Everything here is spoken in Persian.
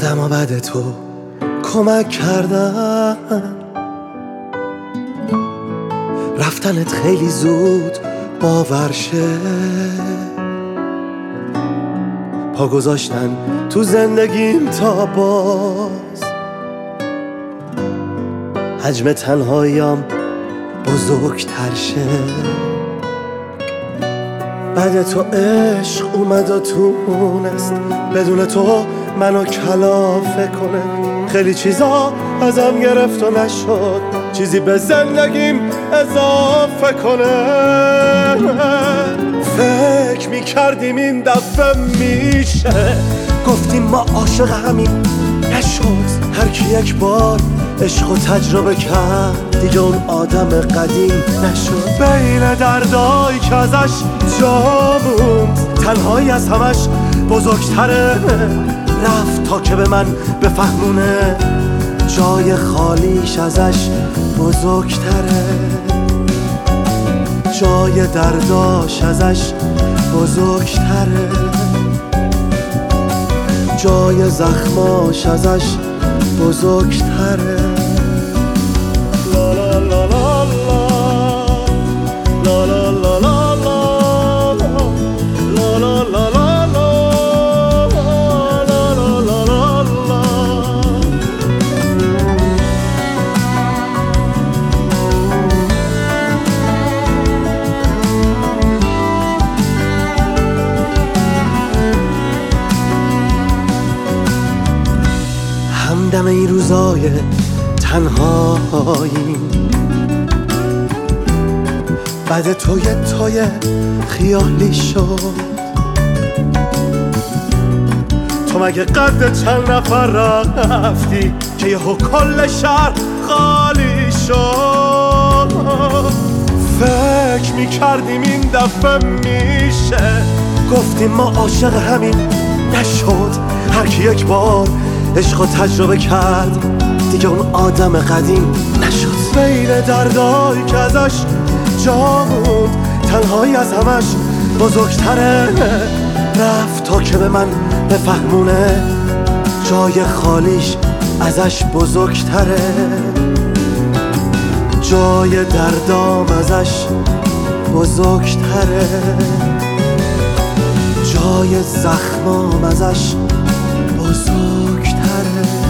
آدما بعد تو کمک کردن، رفتنت خیلی زود باور شه، پا گذاشتن تو زندگیم تا باز حجم تنهاییم بزرگتر شه. بعد تو عشق اومد و تونست بدون تو منو کلافه کنه، خیلی چیزا ازم گرفت و نشد چیزی به زندگیم اضافه کنه. فکر میکردیم این دفعه میشه، گفتیم ما عاشق همین، نشد. هر کی یک بار عشق و تجربه کرد دیگه اون آدم قدیم نشد. بین دردایی که ازش جا موند تنهایی از همش بزرگتره، رفت تا که به من بفهمونه جای خالیش ازش بزرگتره، جای درداش ازش بزرگتره، جای زخماش ازش بزرگتره. لا لا لا لا لا لا لا لا لا لا لا لا. همدم این روزای تنهایی، بعد تو یه تای خیالی شد. تو مگه قد چند نفر رفتی که یهو کل شهر خالی شد؟ فکر میکردیم این دفعه میشه، گفتیم ما عاشق همین، نشد. هر کی یک بار عشق و تجربه کرد دیگه اون آدم قدیم نشد. بین دردایی که ازش جا موند تنهایی از همش بزرگتره، رفت تا که به من بفهمونه جای خالیش ازش بزرگتره، جای دردام ازش بزرگتره، جای زخمام ازش بزرگتره.